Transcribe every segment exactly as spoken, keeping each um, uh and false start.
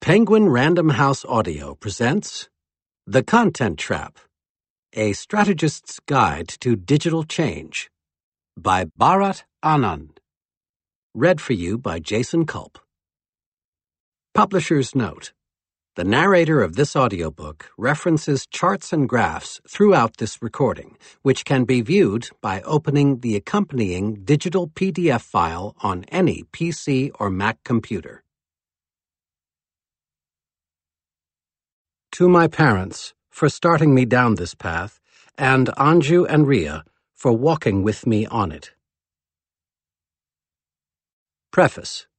Penguin Random House Audio presents The Content Trap, A Strategist's Guide to Digital Change by Bharat Anand. Read for you by Jason Culp. Publisher's note. The narrator of this audiobook references charts and graphs throughout this recording, which can be viewed by opening the accompanying digital P D F file on any P C or Mac computer. To my parents for starting me down this path, and Anju and Ria for walking with me on it. Preface.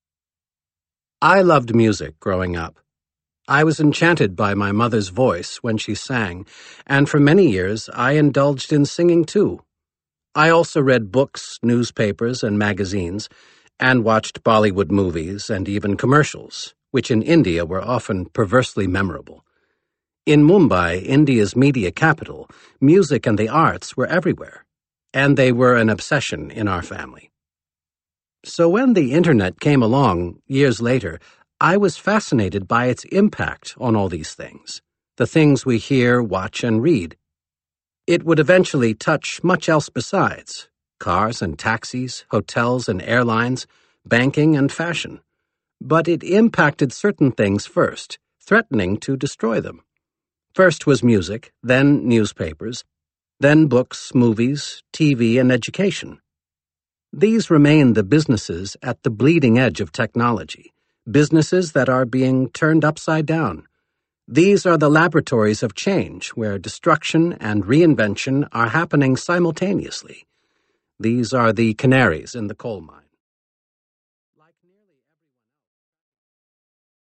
I loved music growing up. I was enchanted by my mother's voice when she sang, and for many years I indulged in singing too. I also read books, newspapers, and magazines, and watched Bollywood movies and even commercials, which in India were often perversely memorable. In Mumbai, India's media capital, music and the arts were everywhere, and they were an obsession in our family. So when the internet came along years later, I was fascinated by its impact on all these things, the things we hear, watch, and read. It would eventually touch much else besides: cars and taxis, hotels and airlines, banking and fashion. But it impacted certain things first, threatening to destroy them. First was music, then newspapers, then books, movies, T V, and education. These remain the businesses at the bleeding edge of technology, businesses that are being turned upside down. These are the laboratories of change where destruction and reinvention are happening simultaneously. These are the canaries in the coal mine.